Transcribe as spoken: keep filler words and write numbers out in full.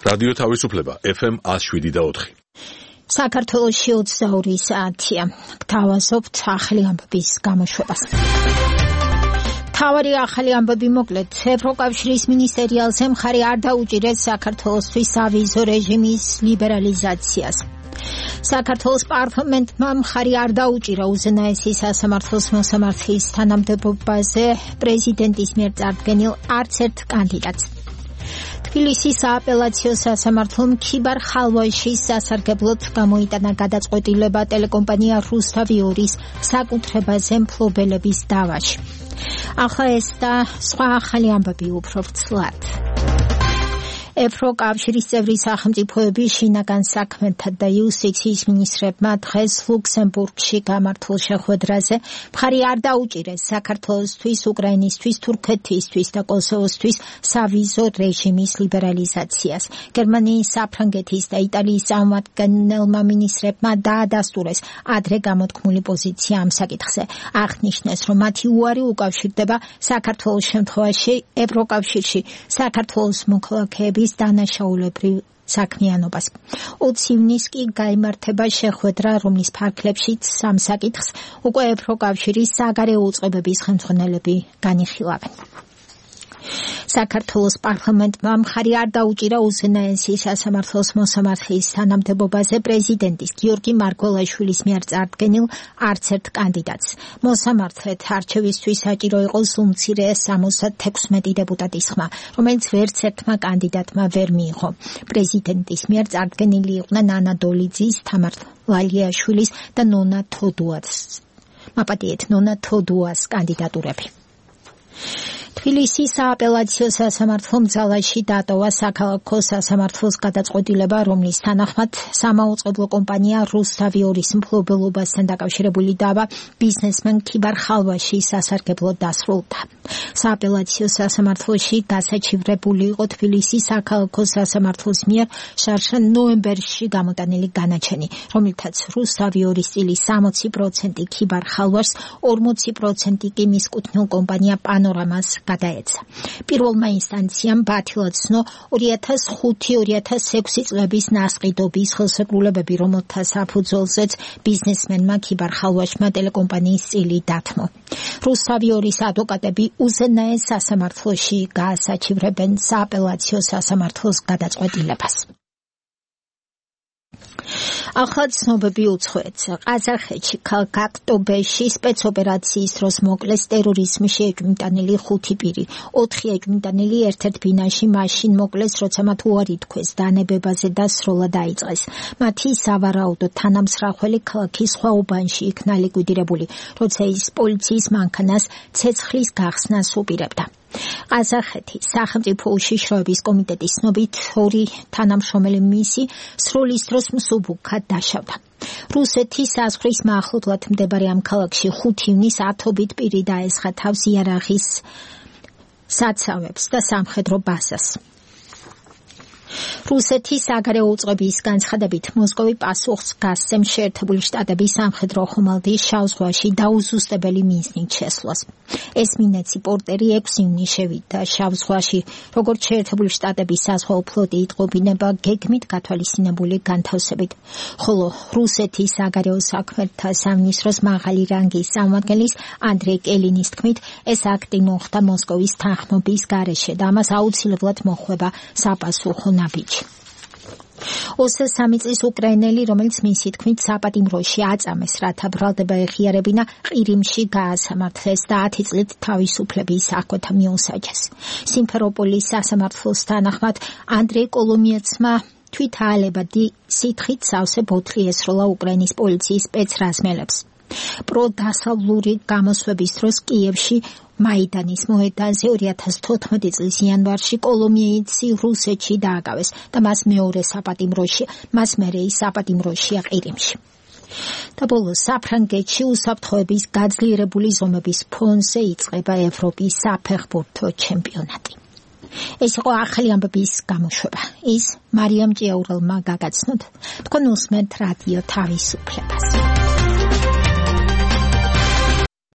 რადიო თავისუფლება ეფ ემ one oh seven და four. საქართველოში ოცდაორი საათია. გთავაზობთ ახალი ამბების გამოშვებას. თავარი ახალი ამბები მოკლედ. ევროკავშირის მინისტერიალზე მხარი არ დაუჭირეს საქართველოსთვის სავიზო რეჟიმის ლიბერალიზაციას. საქართველოს პარლამენტმა მხარი არ დაუჭირა უზენაესი სასამართლოს მოსამართლის თანამდებობაზე პრეზიდენტის მიერ წარდგენილ არც ერთ კანდიდატს. თბილისის სააპელაციო სასამართლომ ქიბარ ხალვაშის სასარგებლოდ გამოიტანა გადაწყვეტილება ტელეკომპანია რუსთავიორის საკუთრებაზე მფლობელების დავაში. ახლა ეს და სხვა ახალი ამბები უფრო ვრცლად. ევროკავშირის წევრი სახელმწიფოების შინაგან საქმეთა და იუსტიციის მინისტრებმა დღეს ლუქსემბურგში გამართულ შეხვედრაზე მხარი არ დაუჭირეს საქართველოსთვის, უკრაინისთვის, თურქეთისთვის და კოსოვოსთვის სავიზო რეჟიმის ლიბერალიზაციას. გერმანიის, საფრანგეთის და იტალიის წარმომადგენელმა მინისტრებმა დაადასტურეს ადრე გამოთქმული პოზიცია ამ საკითხზე. აღნიშნეს, რომ მათი უარი უკავშირდება საქართველოს შემთხვევაში ევროკავშირში საქართველოს მოქალაქეების დანაშაულებრივ საქმიანობას. ოცი ივნისს კი გაიმართება შეხვედრა, რომლის ფარგლებშიც ამ საკითხს უკვე ევროკავშირის საგარეო უწყებების ხელმძღვანელები განიხილავენ. საქართველოს პარლამენტმა მხარი არ დაუჭირა უზენაესი სასამართლოს მოსამართლის თანამდებობაზე პრეზიდენტის გიორგი მარგველაშვილის მიერ წარდგენილ არც ერთ კანდიდატს. მოსამართლედ არჩევისთვის საჭირო იყო უმცირე სამოცდათექვსმეტი დეპუტატის ხმა, რომელიც ვერც ერთმა კანდიდატმა ვერ მიიღო. პრეზიდენტის მიერ წარდგენილი იყვნენ ანა დოლიძის, თამარ ვალიაშვილის და ნონა თოდუას. მაპატიეთ ნონა თოდუას კანდიდატურები. თბილისის სააპელაციო სასამართლომ ძალაში დატოვა საქალაქო სასამართლოს გადაწყვეტილება, რომლის თანახმად სამაუწყებლო კომპანია რუსთავიორის მფლობელობასთან დაკავშირებული დავა ბიზნესმენ ქიბარ ხალვაშის სასარგებლოდ დასრულდა. სააპელაციო სასამართლოში გასაჩივრებული იყო თბილისის საქალაქო სასამართლოს მიერ შარშან ნოემბერში გამოტანილი განაჩენი, რომლითაც რუსთავიორის წილის სამოცი პროცენტი ქიბარ ხალვაშს, ორმოცი პროცენტი კი მის კუთვნილ კომპანია პანორამას გადაეცა. პირველმა ინსტანციამ ბათილაცნო ორი ათას ხუთი ორი ათას ექვსი წლების ნასყიდობის ხელშეკრულებები, რომელთა საფუძველზეც ბიზნესმენმა ქიბარ ხალვაშმა ტელეკომპანიის წილი დათმო. რუსთავიორის ადვოკატები უზენაეს სასამართლოში გაასაჩივრებენ სააპელაციო სასამართლოს გადაწყვეტილებას. ახლა ცნობები უცხოეთზე. ყაზახეთში ქალაქ აქტობეში სპეცოპერაციის დროს მოკლეს ტერორიზმში ეჭვმიტანილი ხუთი პირი. ოთხი ეჭვმიტანილი ერთ-ერთ ბინაში მაშინ მოკლეს, როცა მათ უარი თქვეს დანებებაზე და სროლა დაიწყეს. მათი სავარაუდო თანამსხმელი ქალაქის სხვა უბანში იქნა ლიკვიდირებული, როცა ის პოლიციის მანქანას ცეცხლის გახსნას უპირებდა. ყაზახეთის სახელმწიფო უშიშროების კომიტეტის ცნობით ორი თანამშრომელი მისი სროლის დროს მსუბუქად დაშავდა. რუსეთის საზღვრის მახლობლად მდებარე ამ ქალაქში ხუთი ივნისს ათობით პირი დაესხა თავს იარაღის საცავებს და სამხედრო ბაზას. რუსეთის საგარეო უწყების განცხადებით მოსკოვი პასუხს გასცემს შეერთებული შტატების სამხედრო ხომალდის შავ ზღვაში დაუზუსტებელი მიზნით შესვლას. ესმინეცი პორტერი ექვსი ივნისს შევიდა შავ ზღვაში, როგორც შეერთებული შტატების საზღვაო ფლოტი იტყობინება გეგმით გათვალისწინებული განთავსებით. ხოლო რუსეთის საგარეო საქმეთა სამინისტროს მაღალი რანგის წარმომადგენლის ანდრეი კელინის თქმით, ეს აქტი მოხდა მოსკოვის თანხმობის გარეშე და ამას აუცილებლად მოჰყვება საპასუხო ნაბიჯი. ოცდასამი წლის უკრაინელი, რომელიც მისი თქმით საპატიმროში აწამეს, რათა ბრალდება ეხიარებინა, ყირიმში გაასამართლეს და ათი წლით თავისუფლების აღკვეთა მიუსაჯეს. სიმფეროპოლის სასამართლოს თანახმად ანდრეი კოლომიეცმა თვითაალებადი სითხით სავსე ბოთლი ესროლა უკრაინის პოლიციის სპეცრაზმელებს. პროდასავლური გამოსვების დროს კიევში მაიდანის მოედანზე ორი ათას თოთხმეტი წლის იანვარში კოლომიეიცი რუსეთში დააკავეს და მას მეორე საპატიმროში, მას მერე ის საპატიმროშია ყირიმში. და ბოლოს საფრანგეთში უსაფრთხოების გაძლიერებული ზომების ფონზე იწყება ევროპის საფეხბურთო ჩემპიონატი. ეს იყო ახალი ამბების გამოშვება. ის მარიამ ჭიაურელმა გაგაცნოთ. თქვენ უსმენთ რადიო თავისუფლებას.